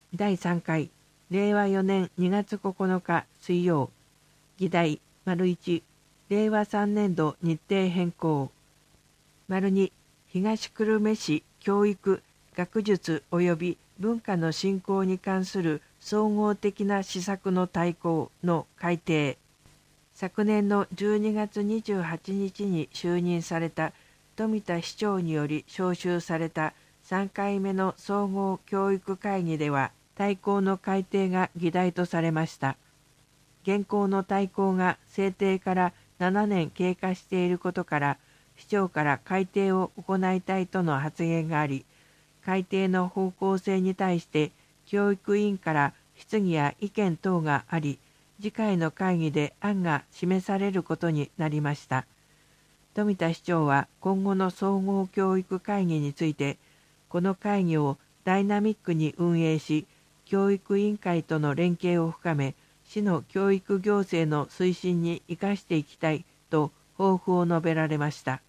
第3回令和4年2月9日水曜。議題 ① 令和3年度日程変更 ② 東久留米市教育学術及び文化の振興に関する総合的な施策の大綱の改定。昨年の12月28日に就任された富田市長により招集された3回目の総合教育会議では大綱の改定が議題とされました。現行の大綱が制定から7年経過していることから市長から改定を行いたいとの発言があり、改定の方向性に対して教育委員から質疑や意見等があり、次回の会議で案が示されることになりました。富田市長は今後の総合教育会議について、この会議をダイナミックに運営し、教育委員会との連携を深め、市の教育行政の推進に生かしていきたいと抱負を述べられました。